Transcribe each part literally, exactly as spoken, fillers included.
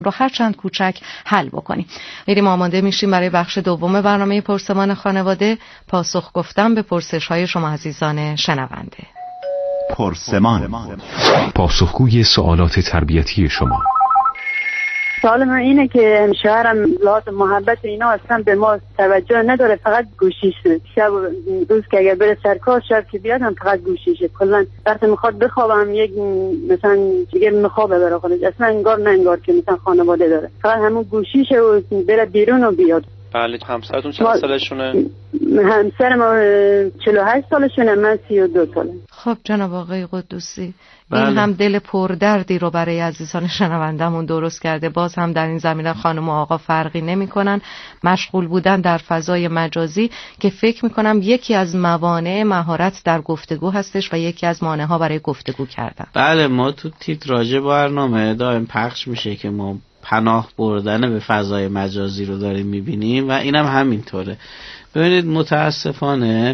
رو هر چند کوچک حل بکنیم. میریم آماده میشیم برای بخش دوم برنامه پرسمان خانواده، پاسخ گفتن به پرسش های شما عزیزان شنونده. پرسمان، پاسخگوی سوالات تربیتی شما. سوال من اینه که شوهرم لحاظ محبت اینا اصلا به ما توجه نداره، فقط گوشیشه. شب روز که اگر بره سرکار، شب که بیاد هم فقط گوشیشه. کلا وقتی میخواد بخوابم یک مثلا دیگه میخوابه برای خودش، اصلا انگار نه انگار که مثلا خانواده داره، فقط همون گوشیشه و بره بیرون و بیاد. بله. همسرتون چند سالشونه؟ همسر ما چهل و هشت سالشونه، من سی و دو ساله. خب جناب آقای قدوسی، بله. این هم دل پردردی رو برای عزیزان شنوندمون درست کرده. باز هم در این زمینه خانم و آقا فرقی نمی کنن. مشغول بودن در فضای مجازی که فکر می کنم یکی از موانع مهارت در گفتگو هستش و یکی از مانع ها برای گفتگو کردن. بله، ما تو تیتراژ برنامه دائم پخش میشه که ما پناه بردن به فضای مجازی رو داریم میبینیم و اینم هم همینطوره. ببینید متاسفانه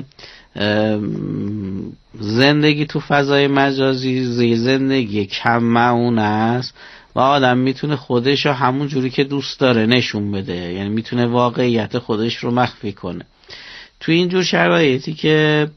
زندگی تو فضای مجازی زندگی کم معونه است و آدم میتونه خودش رو همون جوری که دوست داره نشون بده، یعنی میتونه واقعیت خودش رو مخفی کنه. تو اینجور شرایطی که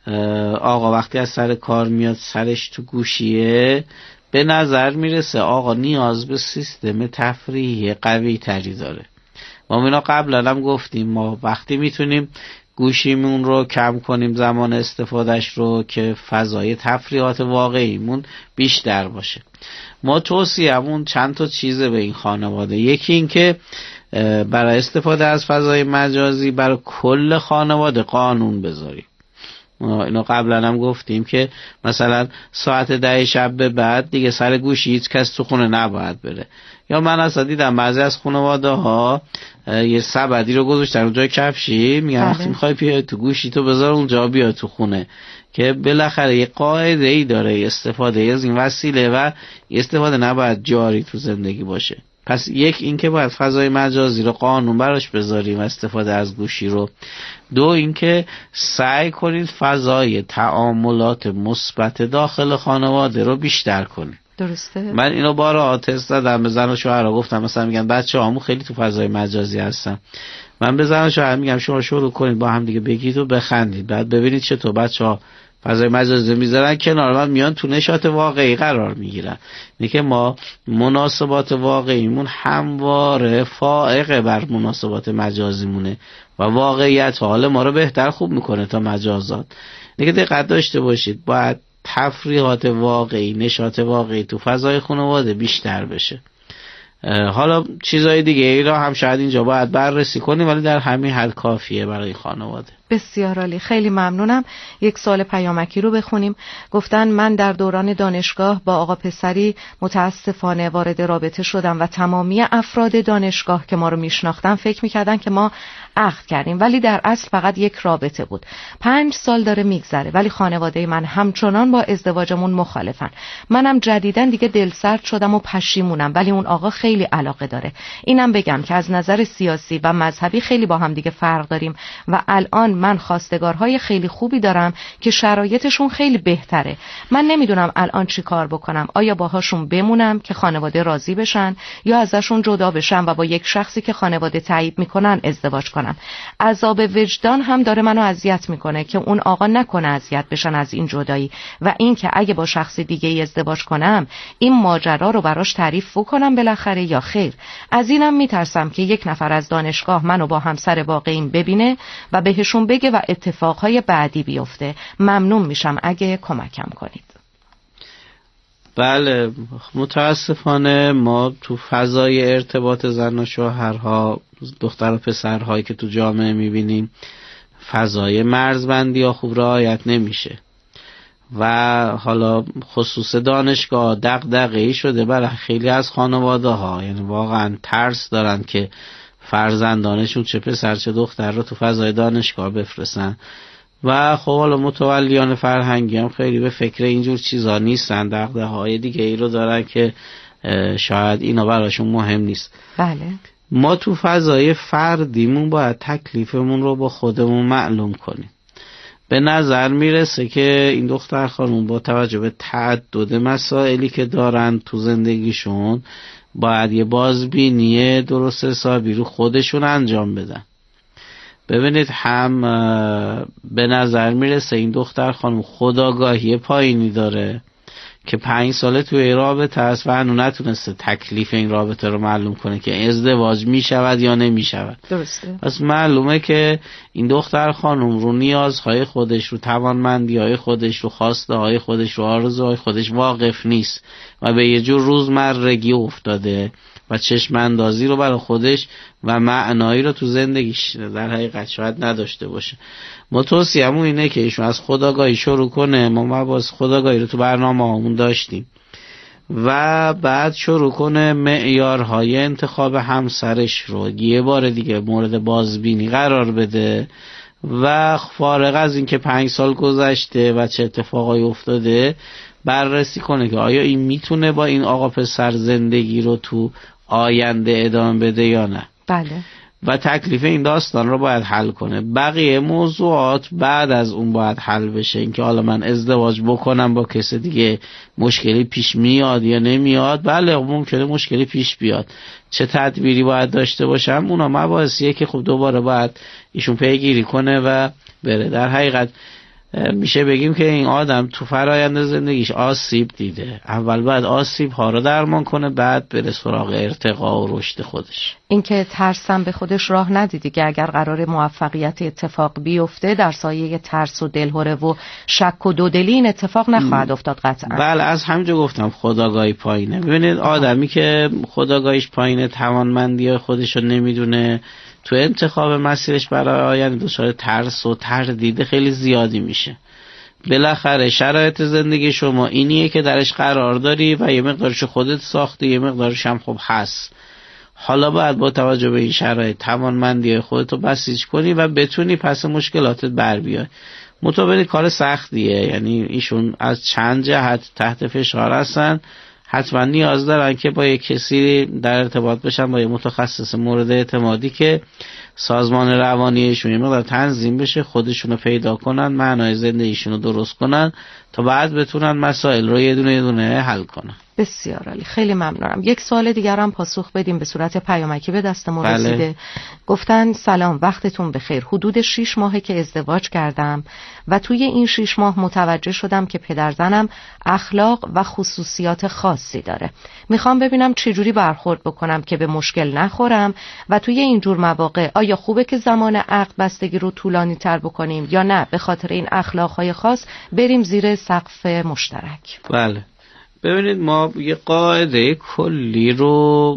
آقا وقتی از سر کار میاد سرش تو گوشیه، به نظر میرسه آقا نیاز به سیستم تفریحی قوی تری داره. ما اینا قبلا هم گفتیم، ما وقتی میتونیم گوشیمون رو کم کنیم زمان استفادهش رو که فضای تفریحات واقعیمون بیشتر باشه. ما توصیه‌مون چند تا چیزه به این خانواده. یکی این که برای استفاده از فضای مجازی برای کل خانواده قانون بذاریم. اینو قبلا هم گفتیم که مثلا ساعت ده شب به بعد دیگه سر گوشی هیچ کس تو خونه نباید بره. یا من اصلا دیدم بعضی از خانواده ها یه سبدی رو گذاشتن اونجای کفشی، میگن وقتی میخوای بیای تو گوشی تو بذار اونجا بیا تو خونه، که بالاخره یه قاعده ای داره استفاده از این وسیله و استفاده نباید جاری تو زندگی باشه. پس یک این که باید فضای مجازی رو قانون براش بذاریم استفاده از گوشی رو. دو این که سعی کنید فضای تعاملات مثبت داخل خانواده رو بیشتر کنید. درسته. من اینو بارها تست دادم به زن و شوهر گفتم، مثلا میگن بچه‌هامون خیلی تو فضای مجازی هستن، من به زن و شوهر میگم شما شروع کنید با هم دیگه بگید و بخندید، بعد ببینید چطور بچه‌ها فضای مجازی میذارن کنار من میان تو نشاط واقعی قرار میگیرن. اینه که ما مناسبات واقعیمون همواره فائق بر مناسبات مجازیمونه و واقعیت حال ما رو بهتر خوب میکنه تا مجازات. اینه که دقت داشته باشید، باید تفریحات واقعی، نشاط واقعی تو فضای خانواده بیشتر بشه. حالا چیزهای دیگه ای را هم شاید اینجا باید بررسی کنیم، ولی در همین حد کافیه برای خانواده. بسیار عالی، خیلی ممنونم. یک سوال پیامکی رو بخونیم. گفتن من در دوران دانشگاه با آقا پسری متاسفانه وارد رابطه شدم و تمامی افراد دانشگاه که ما رو میشناختن فکر میکردن که ما عقد کردیم، ولی در اصل فقط یک رابطه بود. پنج سال داره میگذره ولی خانواده من همچنان با ازدواجمون مخالفن. منم جدیداً دیگه دلسرد شدم و پشیمونم، ولی اون آقا خیلی علاقه داره. اینم بگم که از نظر سیاسی و مذهبی خیلی با هم دیگه فرق داریم و الان من خواستگارهای خیلی خوبی دارم که شرایطشون خیلی بهتره. من نمیدونم الان چی کار بکنم. آیا باهاشون بمونم که خانواده راضی بشن یا ازشون جدا بشم و با یک شخصی که خانواده تایید میکنن ازدواج کنم؟ عذاب وجدان هم داره منو اذیت میکنه که اون آقا نکنه اذیت بشن از این جدایی، و این که اگه با شخص دیگه ای ازدواج کنم این ماجرا رو براش تعریف کنم بالاخره یا خیر. از اینم میترسم که یک نفر از دانشگاه منو با همسر واقعیم ببینه و بهشون بگه و اتفاقهای بعدی بیفته. ممنون میشم اگه کمکم کنید. بله، متاسفانه ما تو فضای ارتباط زن و شوهرها، دختر و پسرهایی که تو جامعه میبینیم، فضای مرزبندی ها خوب رعایت نمیشه و حالا خصوص دانشگاه دغدغه‌ای شده برای خیلی از خانواده ها. یعنی واقعا ترس دارن که فرزندانشون چه پسر چه دختر رو تو فضای دانشگاه بفرستن و خب حالا متولیان فرهنگی هم خیلی به فکر اینجور چیزا نیستن، دغدغه‌های دیگه ای رو دارن که شاید اینا براشون مهم نیست. بله، ما تو فضای فردیمون باید تکلیفمون رو با خودمون معلوم کنیم. به نظر میرسه که این دختر خانم با توجه به تعدد مسائلی که دارن تو زندگیشون باید یه بازبینی درست حسابی رو خودشون انجام بدن. ببینید هم به نظر میرسه این دختر خانم خودآگاهی پایینی داره که پنج ساله توی رابطه است و هنوز نتونسته تکلیف این رابطه رو معلوم کنه که ازدواج میشود یا نمیشود. درسته. پس معلومه که این دختر خانم رو نیازهای خودش، رو توانمندی‌های خودش، رو خواسته‌های خودش، رو آرزوهای خودش واقف نیست و به یه جور روزمرگی افتاده و چشم اندازی رو برای خودش و معنایی رو تو زندگیش در حقیقت شاید نداشته باشه. ما توصیه‌مون اینه که ایشون از خودآگاهی شروع کنه. ما مباحث خودآگاهی رو تو برنامه‌هامون داشتیم و بعد شروع کنه معیارهای انتخاب همسرش رو یه بار دیگه مورد بازبینی قرار بده و فارغ از این که پنج سال گذشته و چه اتفاقایی افتاده بررسی کنه که آیا این میتونه با این آقا پسر زندگی رو تو آینده ادامه بده یا نه. بله. و تکلیف این داستان رو باید حل کنه. بقیه موضوعات بعد از اون باید حل بشه. اینکه حالا من ازدواج بکنم با کسی دیگه مشکلی پیش میاد یا نمیاد، بله ممکنه مشکلی پیش بیاد، چه تدبیری باید داشته باشم، اونا مباحثیه که خب دوباره باید ایشون پیگیری کنه و بره. در حقیقت میشه بگیم که این آدم تو فرآیند زندگیش آسیب دیده. اول باید آسیب ها رو درمان کنه، بعد بره سراغ ارتقا و رشد خودش. اینکه ترسم به خودش راه ندیدی که اگر قرار موفقیت اتفاق بیفته در سایه ترس و دلهره و شک و دودلی این اتفاق نخواهد افتاد قطعا. بله، از همینجا گفتم خودآگاهی پایینه. ببینید آدمی که خودآگاهیش پایینه، توانمندی خودش رو نمیدونه، تو انتخاب مسیرش برای آینده دچار ترس و تردید خیلی زیادی میشه. بالاخره شرایط زندگی شما اینیه که درش قرار داری و یه مقدارش خودت ساختی، یه مقدارش هم خب هست. حالا باید با توجه به این شرایط توانمندی خودت رو بسیج کنی و بتونی پس مشکلاتت بر بیای. مطابق کار سختیه، یعنی ایشون از چند جهت تحت فشار هستن، حتما نیاز دارن که با یک کسی در ارتباط بشن، با یک متخصص مورد اعتمادی که سازمان روانیشون یه مقدار تنظیم بشه، خودشونو پیدا کنن، معنای زندگیشونو درست کنن تا بعد بتونن مسائل رو یه دونه یه دونه حل کنن. بسیار عالی، خیلی ممنونم. یک سوال دیگر هم پاسخ بدیم به صورت پیامکی به دست ما بله. رسیده. گفتن سلام، وقتتون بخیر. حدود شش ماهه که ازدواج کردم و توی این شش ماه متوجه شدم که پدرزنم اخلاق و خصوصیات خاصی داره. میخوام ببینم چجوری برخورد بکنم که به مشکل نخورم و توی این جور مواقع آیا خوبه که زمان عقد بستگی رو طولانی تر بکنیم یا نه به خاطر این اخلاقهای خاص بریم زیر سقف مشترک؟ بله، ببینید ما یه قاعده کلی رو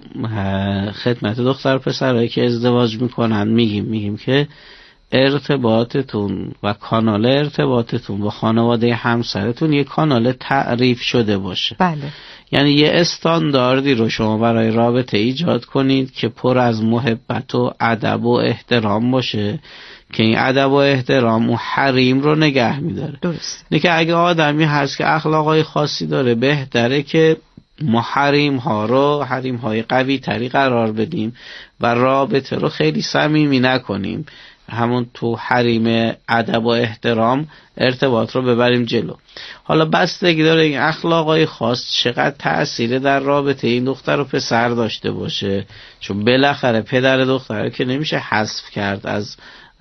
خدمت دختر پسرایی که ازدواج میکنن میگیم میگیم که ارتباطتون و کانال ارتباطتون با خانواده همسرتون یه کانال تعریف شده باشه. بله. یعنی یه استانداردی رو شما برای رابطه ایجاد کنید که پر از محبت و ادب و احترام باشه که این ادب و احترام و حریم رو نگه میداره. درست. نه که اگه آدمی هست که اخلاقای خاصی داره، بهتره که ما حریم ها رو حریم های قوی تری قرار بدیم و رابطه رو خیلی صمیمی نکنیم، همون تو حریم ادب و احترام ارتباط رو ببریم جلو. حالا بستگی داره این اخلاقای خاص چقدر تأثیر در رابطه این دختر و پسر داشته باشه، چون بالاخره پدر دختر که نمیشه حذف کرد از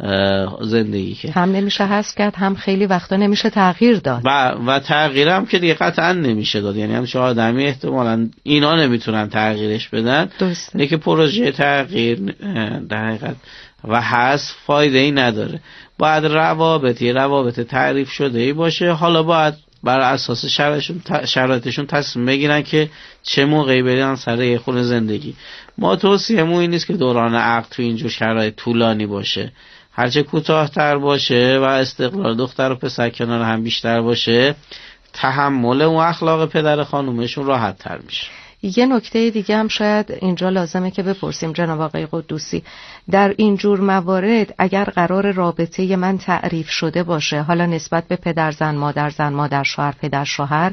زندگی، که هم نمیشه حذف کرد هم خیلی وقتا نمیشه تغییر داد و و تغییر هم که دیگه قطعا نمیشه داد. یعنی همچه آدمی احتمالاً اینا نمیتونن تغییرش بدن. درسته. نه که پروژه تغییر در حقیقت و حذف فایده ای نداره. باید روابطی روابط تعریف شده ای باشه. حالا باید بر اساس شرایطشون شرایطشون تصمیم بگیرن که چه موقعی برن سر یه خونه زندگی. ما توصیه‌مون این نیست که دوران عقد تو اینجور شرایط طولانی باشه. هرچه کوتاه‌تر باشه و استقلال دختر و پسر کنار هم بیشتر باشه، تحمل اون اخلاق پدر خانومشون راحت تر میشه. یه نکته دیگه هم شاید اینجا لازمه که بپرسیم جناب آقای قدوسی، در این جور موارد اگر قرار رابطه من تعریف شده باشه، حالا نسبت به پدر زن، مادر زن، مادر شوهر، پدر شوهر،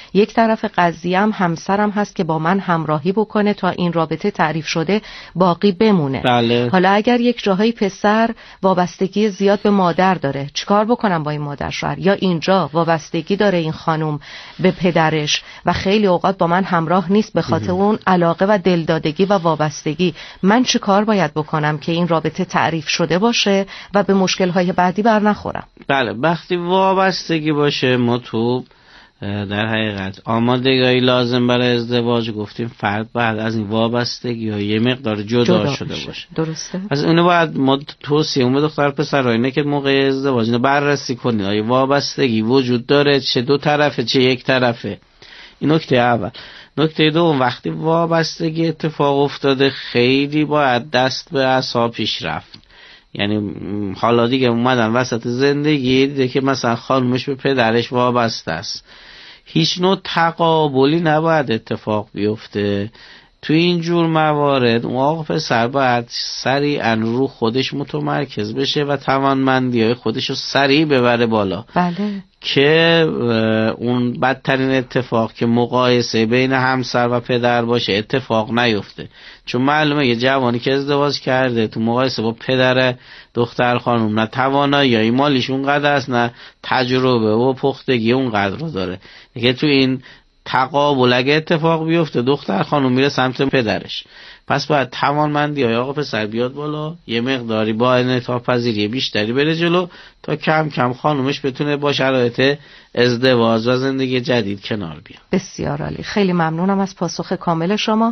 یک طرف قضیه هم همسرم هست که با من همراهی بکنه تا این رابطه تعریف شده باقی بمونه. بله. حالا اگر یک جاهای پسر وابستگی زیاد به مادر داره، چیکار بکنم با این مادر شوهر؟ یا اینجا وابستگی داره این خانم به پدرش و خیلی اوقات با من همراه نیست به خاطر اون علاقه و دلدادگی و وابستگی. من چیکار باید بکنم که این رابطه تعریف شده باشه و به مشکل‌های بعدی بر نخورم؟ بله، وقتی وابستگی باشه ما تو در حقیقت آمادگی لازم برای ازدواج گفتیم فرد بعد از این وابستگی ها یه مقدار جدا, جدا شده باشه. باشه درسته. پس اینو باید ما توصیه اون به دختر پسرها اینه که موقع ازدواج اینو بررسی کنید آیا وابستگی وجود داره، چه دو طرفه چه یک طرفه. این نکته اول. نکته دوم، وقتی وابستگی اتفاق افتاده خیلی باید دست به عصا پیش رفت. یعنی حالا دیگه اومدن وسط زندگی دیده که مثلا خانمش به پدرش وابسته است، هیچ نوع تقابلی نباید اتفاق بیفته. تو این جور موارد اون آقا پسر باید سریعا رو خودش متمرکز بشه و توانمندی های خودش رو سریع ببره بالا. بله. که اون بدترین اتفاق که مقایسه بین همسر و پدر باشه اتفاق نیفته. چون معلومه یه جوانی که ازدواج کرده تو مقایسه با پدر دختر خانم نه توانایی مالیش اونقدر است نه تجربه و پختگی اونقدر رو داره که تو این تقابل اگه اتفاق بیفته دختر خانم میره سمت پدرش. پس باید توانمندی های آقا پسر بیاد بالا، یه مقداری با انعطاف پذیری بیشتری بره جلو تا کم کم خانومش بتونه با شرایط ازدواج و زندگی جدید کنار بیاد. بسیار عالی، خیلی ممنونم از پاسخ کامل شما.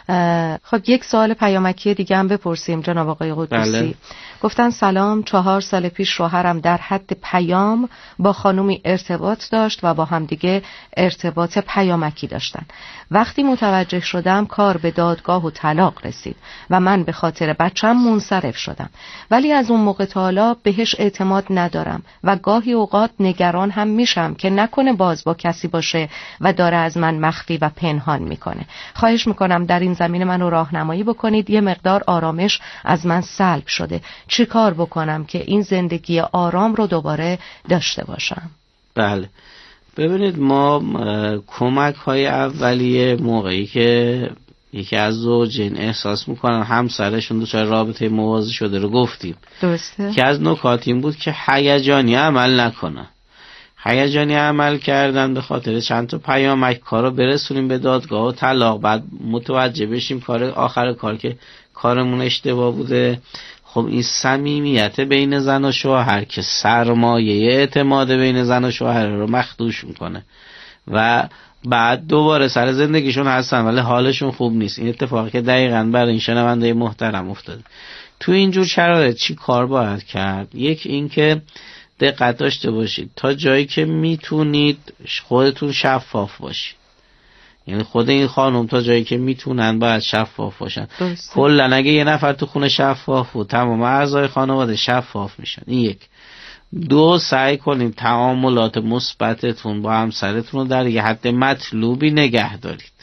خب یک سوال پیامکی دیگه هم بپرسیم جناب آقای قدوسی. بله. گفتن سلام، چهار سال پیش شوهرم در حد پیام با خانومی ارتباط داشت و با هم دیگه ارتباط پیامکی داشتن. وقتی متوجه شدم کار به دادگاه و طلاق رسید و من به خاطر بچم منصرف شدم، ولی از اون موقع تا حالا بهش اعتماد ندارم و گاهی اوقات نگران هم میشم که نکنه باز با کسی باشه و داره از من مخفی و پنهان میکنه. خواهش میکنم در این زمینه منو راهنمایی بکنید، یه مقدار آرامش از من سلب شده. چی کار بکنم که این زندگی آرام رو دوباره داشته باشم؟ بله، ببینید ما کمک های اولیه موقعی که یکی از زوجین احساس میکنن همسرشون دچار رابطه موازی شده رو گفتیم. درسته. که از نکات این بود که هیجانی عمل نکنن. هیجانی عمل کردن به خاطر چند تا پیامک کارو برسونیم به دادگاه و طلاق، بعد متوجه بشیم کار آخر کار که کارمون اشتباه بوده. خب این صمیمیت بین زن و شوهر که سرمایه اعتماد بین زن و شوهر رو مخدوش میکنه و بعد دوباره سر زندگیشون هستن ولی حالشون خوب نیست. این اتفاقی که دقیقاً برای این شنونده محترم افتاده. تو اینجور شرایط چی کار باید کرد؟ یک این که دقت داشته باشید تا جایی که میتونید خودتون شفاف باشید. یعنی خود این خانم تا جایی که میتونن باید شفاف باشن. کلا اگه یه نفر تو خونه شفاف بود تمام اعضای خانواده شفاف میشن. این یک. دو، سعی کنید تعاملات مثبتتون با همسرتون رو در یه حد مطلوبی نگه دارید.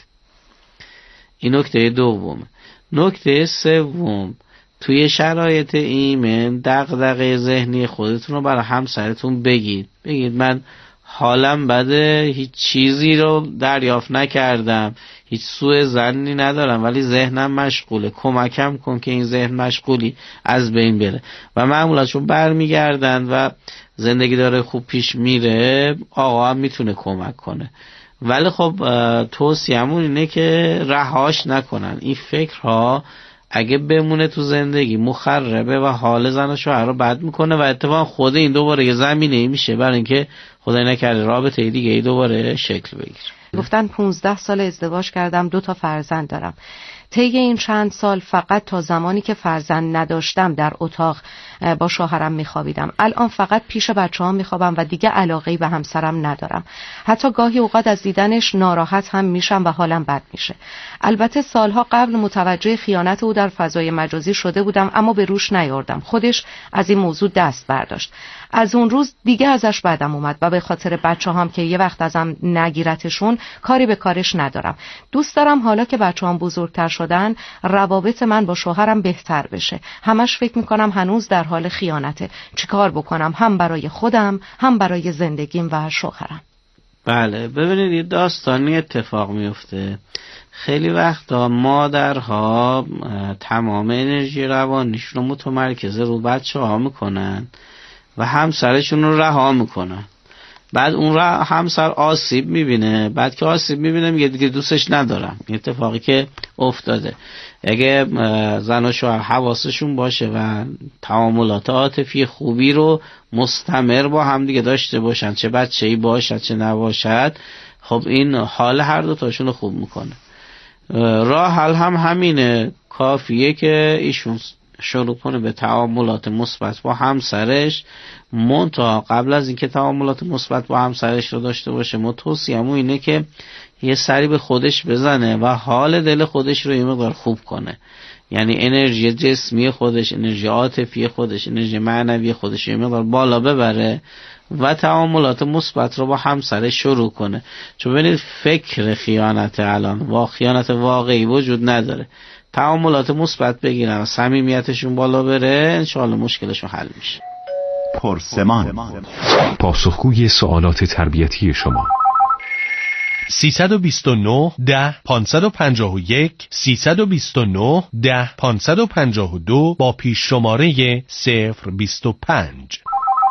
این نکته دومه. نکته سوم، توی شرایط ایمن دغدغه ذهنی خودتون رو برای همسرتون بگید. بگید من حالم بده، هیچ چیزی رو دریافت نکردم، هیچ سوء ظنی ندارم ولی ذهنم مشغوله، کمکم کن که این ذهن مشغولی از بین بره. و معمولا چون برمیگردن و زندگی داره خوب پیش میره آقا هم میتونه کمک کنه. ولی خب توصیه‌مون اینه که رهاش نکنن. این فکرها اگه بمونه تو زندگی مخربه و حال زن و شوهر رو بد میکنه و اتفاقا خود این دوباره یه زمینه میشه برای اینکه خدای نکرده رابطه دیگه ای دوباره شکل بگیره. گفتن پونزده سال ازدواج کردم، دو تا فرزند دارم. طی این چند سال فقط تا زمانی که فرزند نداشتم در اتاق با شوهرم میخوابیدم. الان فقط پیش بچه‌ها میخوابم و دیگه علاقه‌ای به همسرم ندارم. حتی گاهی اوقات از دیدنش ناراحت هم میشم و حالم بد میشه. البته سالها قبل متوجه خیانت او در فضای مجازی شده بودم اما به روش نیاوردم. خودش از این موضوع دست برداشت. از اون روز دیگه ازش بدم اومد و به خاطر بچه‌هام که یه وقت ازم نگیرتشون کاری به کارش ندارم. دوست دارم حالا که بچه‌هام بزرگتر شدن روابط من با شوهرم بهتر بشه. همش فکر میکنم هنوز در حال خیانته. چیکار بکنم هم برای خودم هم برای زندگیم و شوهرم؟ بله ببینید یه داستانی اتفاق میفته. خیلی وقتا مادرها تمام انرژی روانیشون رو متمرکز رو بچه ها میکنن و همسرشون رو رها میکنن. بعد اون را همسر آسیب میبینه، بعد که آسیب میبینه میگه دیگه دوستش ندارم. این اتفاقی که افتاده. اگه زن و شوهر حواسشون باشه و تعاملات عاطفی خوبی رو مستمر با هم دیگه داشته باشن، چه بچه‌ای باشد چه نباشد، خب این حال هر دو تاشون رو خوب میکنه. راه حل هم همینه. کافیه که ایشون شروع کنه به تعاملات مثبت با همسرش. منتها قبل از اینکه تعاملات مثبت با همسرش رو داشته باشه، ما توصیه‌مون اینه که یه سری به خودش بزنه و حال دل خودش رو یه مقدار خوب کنه. یعنی انرژی جسمی خودش، انرژی عاطفی خودش، انرژی معنوی خودش یه مقدار بالا ببره و تعاملات مثبت رو با همسرش شروع کنه. چون ببینید فکر خیانت الان و خیانت واقعی وجود نداره. تعاملات مثبت بگیرن و صمیمیتشون بالا بره، انشاءالله مشکلشون حل میشه. پرسمان. پاسخگوی سوالات تربیتی شما. سیصد و بیست و نه ده پانصد و پنجاه و یک سیصد و بیست و نه ده پانصد و پنجاه و دو با پیش شماره صفر بیست و پنج.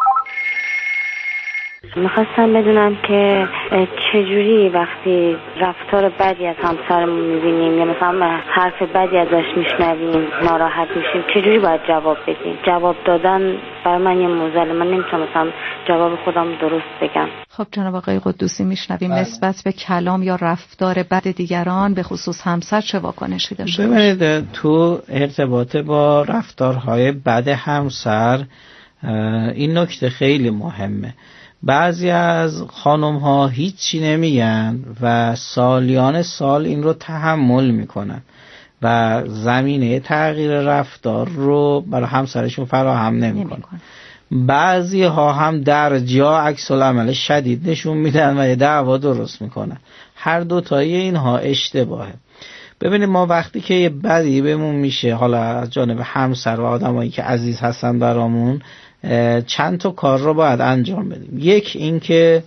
میخواستم بدونم که چجوری وقتی رفتار بدی از همسرمون میبینیم یا مثلا حرف بدی ازش میشنویم ناراحت میشیم، چجوری باید جواب بدیم؟ جواب دادن برای من یه موزله، من نمیتونم مثلا جواب خودم درست بگم. خب جناب آقای قدوسی میشنویم نسبت به کلام یا رفتار بد دیگران به خصوص همسر چه واکنشی داشته؟ ببینید تو ارتباط با رفتارهای بد همسر این نکته خیلی مهمه. بعضی از خانم ها هیچی نمیگن و سالیان سال این رو تحمل میکنن و زمینه تغییر رفتار رو برای همسرشون فراهم نمیکنن. بعضی ها هم در جا عکس العمل شدید نشون میدن و یه دعوا درست میکنن. هر دوتایی اینها اشتباهه. ببینید ما وقتی که یه بدی بهمون میشه، حالا از جانب همسر و آدمایی که عزیز هستن برامون، چند تا کار رو باید انجام بدیم. یک این که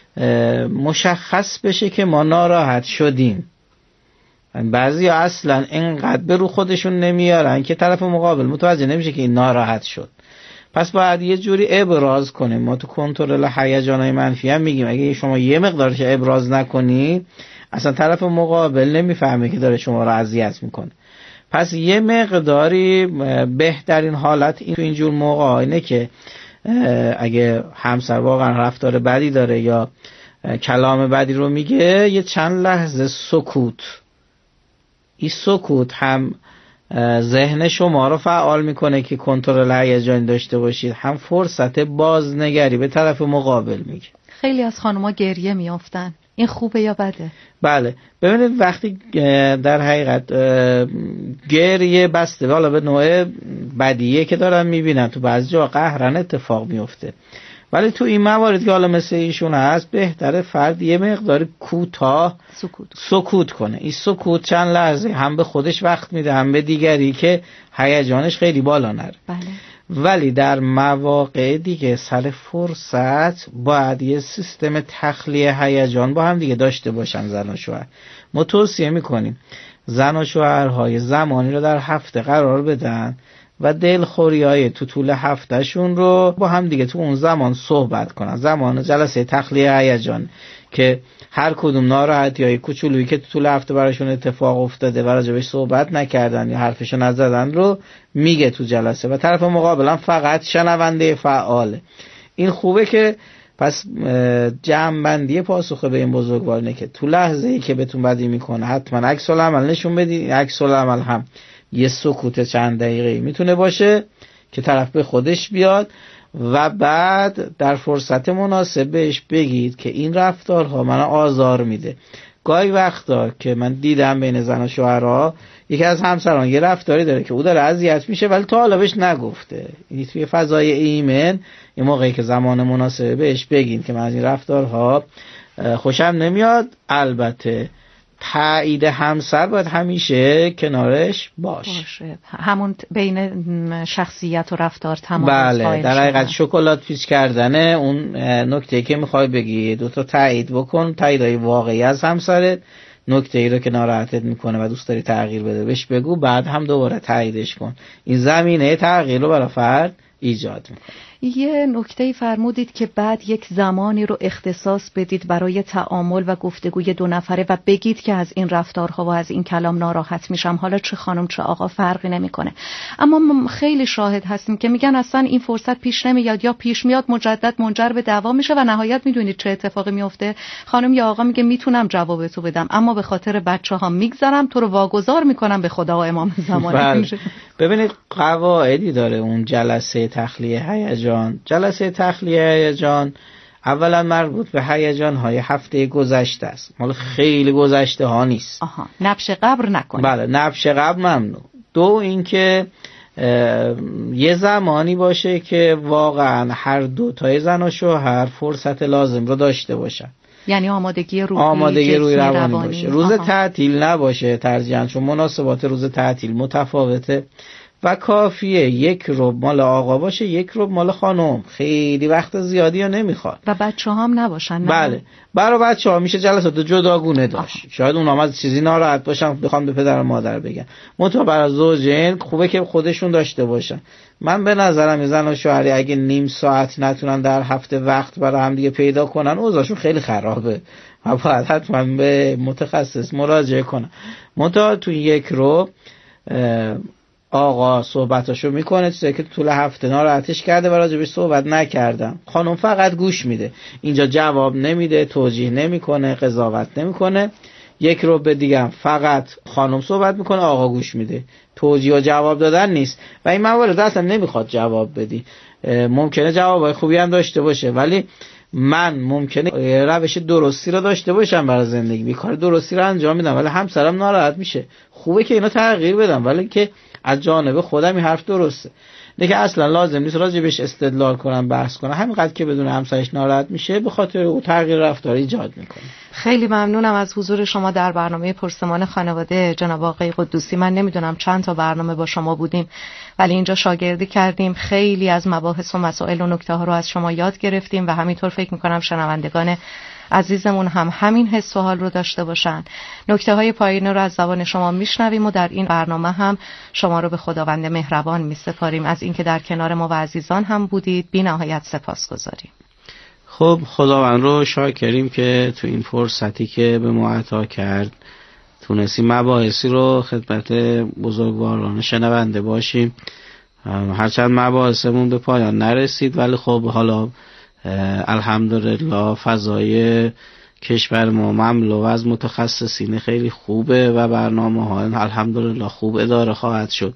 مشخص بشه که ما ناراحت شدیم. بعضی ها اصلا اینقدر به رو خودشون نمیارن که طرف مقابل متوجه نمیشه که این ناراحت شد. پس باید یه جوری ابراز کنیم. ما تو کنترل هیجانات منفی هم میگیم اگه شما یه مقدارش ابراز نکنید اصلا طرف مقابل نمیفهمه که داره شما رو اذیت میکنه. پس یه مقداری بهترین حالت این تو اینجور موقع اینه که اگه همسر واقعا رفتار بدی داره یا کلام بدی رو میگه، یه چند لحظه سکوت. این سکوت هم ذهن شما رو فعال میکنه که کنترل هیجانی داشته باشید، هم فرصت بازنگری به طرف مقابل میگه. خیلی از خانم‌ها گریه میافتن. این خوبه یا بده؟ بله ببینید وقتی در حقیقت گریه بسته حالا به نوع بدیه که دارن میبینن، تو بعضی جا قهرن اتفاق میفته، ولی تو این موارد که حالا مثل ایشون هست بهتره فرد یه مقدار کوتاه سکوت. سکوت کنه. این سکوت چند لحظه هم به خودش وقت میده هم به دیگری که هیجانش خیلی بالا نره. بله. ولی در مواقع دیگه سر فرصت باید یه سیستم تخلیه هیجان با هم دیگه داشته باشن زن و شوهر. ما توصیه میکنیم زن و شوهرهای زمانی رو در هفته قرار بدن و دلخوری های تو طول هفتهشون رو با هم دیگه تو اون زمان صحبت کنن. زمان جلسه تخلیه هیجان که هر کدوم ناراحتی های کوچولویی که تو طول هفته براشون اتفاق افتاده و راجبش صحبت نکردن یا حرفشو نزدن رو میگه تو جلسه و طرف مقابل هم فقط شنونده فعاله. این خوبه که پس جمع‌بندی پاسخ به این بزرگوار اینه که تو لحظه ای که بهتون بدی میکنه حتما عکس العمل نشون بدین. عکس العمل هم یه سکوت چند دقیقه‌ای میتونه باشه که طرف به خودش بیاد و بعد در فرصت مناسب بهش بگید که این رفتارها من آزار میده. گاهی وقتا که من دیدم بین زن و شوهرها یکی از همسران یه رفتاری داره که او داره اذیت میشه ولی تا حالا بهش نگفته. این توی فضای ایمن یه موقعی که زمان مناسبه بهش بگین که من از این رفتارها خوشم نمیاد، البته تایید همسر باید همیشه کنارش باشه, باشه. همون بین شخصیت و رفتار تمایز بله قائل در حقیقت شدن. شکلات پیچ کردنه اون نکته که میخوای بگی دو تا تایید بکن، تاییدای واقعی از همسرت، نکته ای رو که ناراحتت میکنه و دوست داری تغییر بده بهش بگو، بعد هم دوباره تاییدش کن. این زمینه تغییر رو برای فرد ایجاد میکنه. یه نکته فرمودید که بعد یک زمانی رو اختصاص بدید برای تعامل و گفتگوی دو نفره و بگید که از این رفتارها و از این کلام ناراحت میشم، حالا چه خانم چه آقا فرقی نمیکنه. اما ما خیلی شاهد هستیم که میگن اصلا این فرصت پیش نمیاد یا پیش میاد مجدد منجر به دعوا میشه و نهایت میدونید چه اتفاقی میفته؟ خانم یا آقا میگه میتونم جواب تو بدم اما به خاطر بچه‌ها میگذارم، تو رو واگذار میکنم به خدا و امام زمان. ببینید قواعدی داره اون جلسه تخلیه هیجان. جلسه تخلیه هیجان اولا مربوط به هیجان‌های هفته گذشته است، مال خیلی گذشته ها نیست. آها، نبش قبر نکنید. بله، نبش قبر ممنوع. دو اینکه یه زمانی باشه که واقعا هر دو تای زن و شوهر فرصت لازم رو داشته باشن، یعنی آمادگی روحی آمادگی روی روانی, روانی باشه. روز آها. تعطیل نباشه ترجیحاً، چون مناسبات روز تعطیل متفاوته و کافیه یک ربع مال آقا باشه یک ربع مال خانم، خیلی وقت زیادی ها نمیخواد و بچه هم نباشن. نه؟ بله، برای بچه ها میشه جلسات جداگونه داشت. آه. شاید اون هم از چیزی ناراحت باشن بخوام به پدر و مادر بگن، منتها برای زوجین خوبه که خودشون داشته باشن. من به نظرم زن و شوهری اگه نیم ساعت نتونن در هفته وقت برای هم دیگه پیدا کنن اوضاعشون خیلی خرابه و باید حتما به متخصص مراجعه کنن. منتها تو یک رو آقا صحبتاشو میکنه، چیزایی که طول هفته ناراحتش کرده و راجبش صحبت نکردم، خانم فقط گوش میده، اینجا جواب نمیده، توجیه نمیکنه، قضاوت نمیکنه. یک رو به دیگه فقط خانم صحبت میکنه، آقا گوش میده، توجیه و جواب دادن نیست. و این موارد اصلا نمیخواد جواب بدی، ممکنه جوابای خوبی هم داشته باشه ولی من ممکنه روش درستی رو داشته باشم برای زندگی، بی کار درستی رو انجام میدم ولی همسرم ناراحت میشه. خوبه که اینا تغییر بدم ولی که از جانب خودم این حرف درسته. دیگه اصلا لازم نیست راجع بهش استدلال کنم، بحث کنم، همینقدر که بدون همسرش ناراحت میشه به خاطر او تغییر رفتار ایجاد میکنه. خیلی ممنونم از حضور شما در برنامه پرسمان خانواده جناب آقای قدوسی. من نمیدونم چند تا برنامه با شما بودیم ولی اینجا شاگردی کردیم، خیلی از مباحث و مسائل و نکته ها رو از شما یاد گرفتیم و همینطور فکر میکنم شنوندگان عزیزمون هم همین حس و حال رو داشته باشن. نکته های پایین رو از زبان شما میشنویم و در این برنامه هم شما رو به خداوند مهربان میسپاریم از اینکه در کنار ما و عزیزان هم بودید. بی نهایت سپاسگزاریم. خب خداوند رو شاکریم که تو این فرصتی که به ما عطا کرد تونستیم مباحثی رو خدمت بزرگواران شنونده باشیم. هرچند مباحثمون به پایان نرسید ولی خب حالا الحمدلله فضای کشور ما مملو از متخصصین خیلی خوبه و برنامه ها الحمدلله خوب اداره خواهد شد.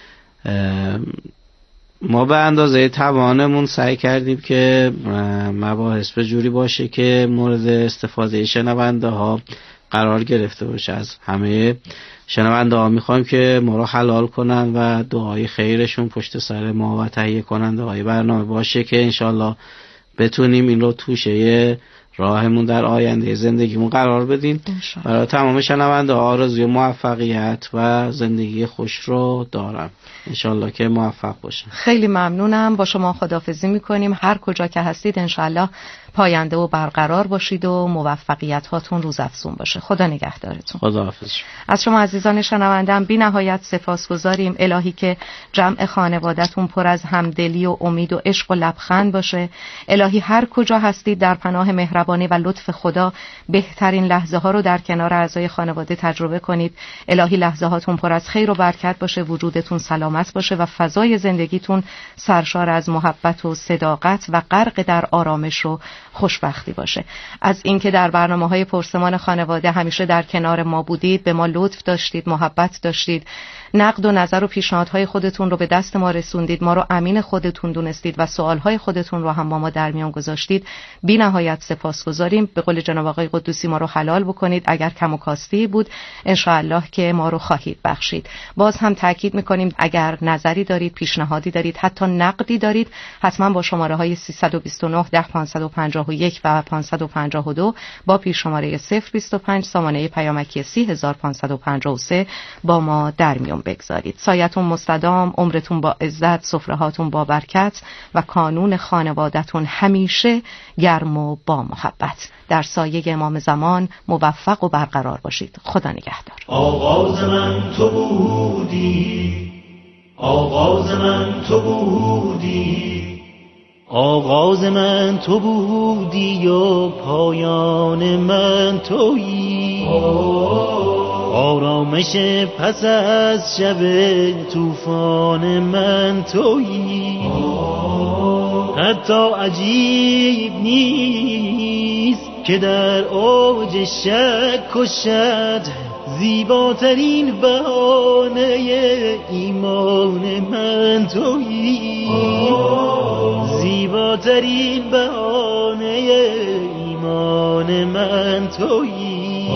ما به اندازه توانمون سعی کردیم که مباحث به جوری باشه که مورد استفاده شنونده ها قرار گرفته باشه. از همه شنونده ها میخوایم که ما رو حلال کنن و دعای خیرشون پشت سر ما و تهیه کننده های برنامه باشه که انشالله بتونیم این رو توشه راهمون در آینده زندگیمون قرار بدیم. برای تمام شنونده آرزوی موفقیت و زندگی خوش رو دارم، انشالله که موفق باشن. خیلی ممنونم، با شما خداحافظی میکنیم. هر کجا که هستید انشالله پاینده و برقرار باشید و موفقیت هاتون روزافزون باشه. خدا نگهدارتون. خداحافظ. از شما عزیزان شنوندم بی نهایت سپاسگزاریم. الهی که جمع خانوادتون پر از همدلی و امید و عشق و لبخند باشه. الهی هر کجا هستید در پناه مهربانی و لطف خدا بهترین لحظه ها رو در کنار اعضای خانواده تجربه کنید. الهی لحظه هاتون پر از خیر و برکت باشه، وجودتون سلامت باشه و فضای زندگیتون سرشار از محبت و صداقت و غرق در آرامش و خوشبختی باشه. از اینکه در برنامه‌های پرسمان خانواده همیشه در کنار ما بودید، به ما لطف داشتید، محبت داشتید نقد و نظر و پیشنهادهای خودتون رو به دست ما رسوندید، ما رو امین خودتون دونستید و سوالهای خودتون رو هم با ما در میان گذاشتید. بی نهایت سپاسگزاریم. به قول جناب آقای قدوسی ما رو حلال بکنید، اگر کم و کاستی بود ان شاء الله که ما رو خواهید بخشید. باز هم تاکید میکنیم اگر نظری دارید، پیشنهادی دارید، حتی نقدی دارید، حتما با شماره های سیصد و بیست و نه ده پانصد و پنجاه و یک و پانصد و پنجاه و دو با پیش شماره صفر بیست و پنج سامانه پیامکی سی هزار و پانصد و پنجاه و سه با ما در میون بگذارید. سایتون مستدام، عمرتون با عزت، سفرهاتون با برکت و کانون خانوادتون همیشه گرم و با محبت. در سایه امام زمان موفق و برقرار باشید. خدا نگهدار. آغاز من تو بودی، آغاز من تو بودی، آغاز من تو بودی و پایان من تویی. آرامش پس از شب طوفان من تویی. حتی عجیب نیست که در اوج شک و شد زیباترین بهانه ایمان من تویی. زیباترین بهانه ایمان من تویی.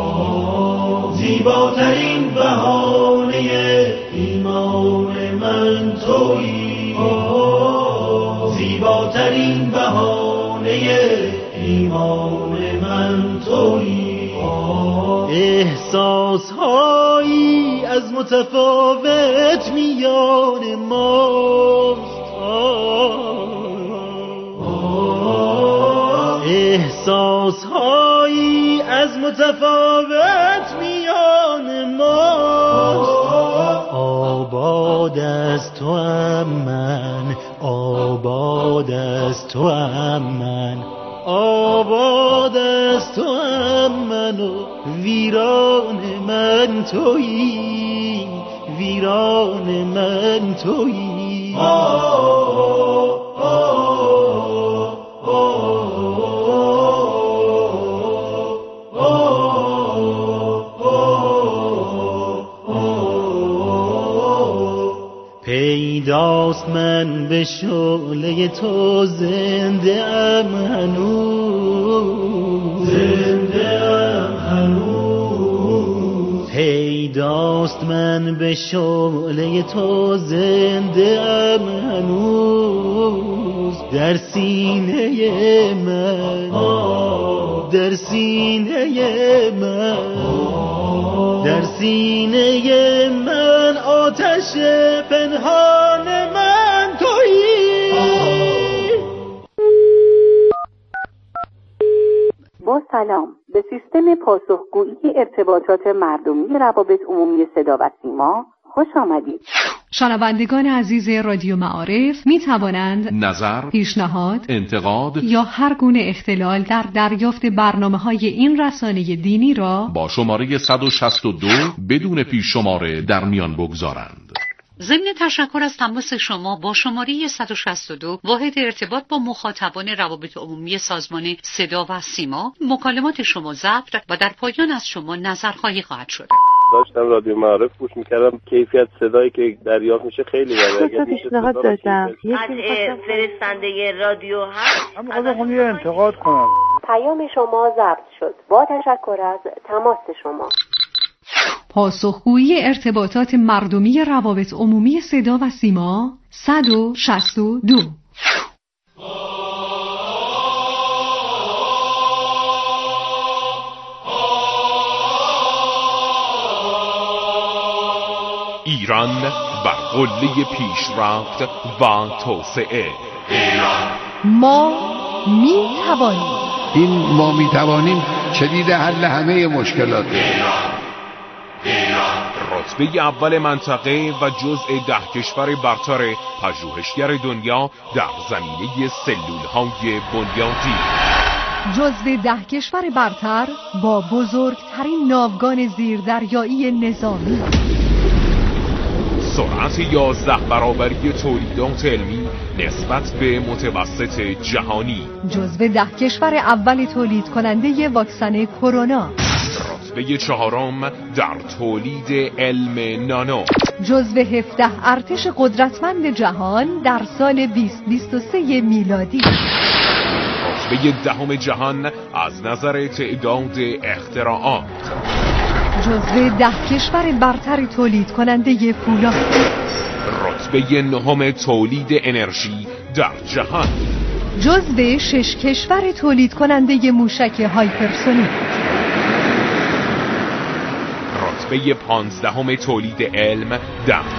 زیباترین بهانه ایمان من تویی. زیباترین بهانه ایمان من تویی. احساس هایی از متفاوت میان ماست. احساس هایی از متفاوت میان ماست. آباد از تو ام من، آباد از تو ام من، آباد از تو ام من و ویران من تویی. ویران من تویی. پیداست من به شعله تو زنده ام هنوز. زنده ام هنوز. پیداست من به شعله تو زنده ام هنوز. در سینه من، در سینه من، در سینه من آتش پنهان من تویی. با سلام، به سیستم پاسخگویی ارتباطات مردمی روابط عمومی صدا و سیما خوش آمدید. شنوندگان عزیز رادیو معارف می توانند نظر، پیشنهاد، انتقاد یا هر گونه اختلال در دریافت برنامه‌های این رسانه دینی را با شماره صد و شصت و دو بدون پیش شماره در میان بگذارند. ضمن تشکر از تماس شما با شماره صد و شصت و دو واحد ارتباط با مخاطبان روابط عمومی سازمان صدا و سیما، مکالمات شما ضبط و در پایان از شما نظرخواهی خواهد شد. داشتم رادیو معارف گوش میکردم، کیفیت صدایی که دریافت میشه خیلی بالا. اگه پیشنهاد دادم قطع فرستنده رادیو هست. من می‌خواستم یه انتقاد کنم. پیام شما ضبط شد. با تشکر از تماس شما. پاسخگویی ارتباطات مردمی روابط عمومی صدا و سیما صد و شصت و دو. ایران بر قله پیشرفت و توسعه. ما می توانیم. این ما می توانیم کلید حل همه مشکلات. رتبه اول منطقه و جزء ده کشور برتر پژوهشگر دنیا در زمینه سلول‌های بنیادی. جزو ده کشور برتر با بزرگترین ناوگان زیردریایی نظامی. سرعت یازده برابری تولیدات علمی نسبت به متوسط جهانی. جزو ده کشور اول تولید کننده واکسن کرونا. رتبه چهارم در تولید علم نانو. جزو هفده ارتش قدرتمند جهان در سال بیست بیست و سه میلادی. رتبه دهم جهان از نظر تعداد اختراعات. جزو ده کشور برتر تولید کننده فولاد. رتبه نهم تولید انرژی در جهان. جزو شش کشور تولید کننده موشک هایپرسونیک. رتبه پانزدهم تولید علم در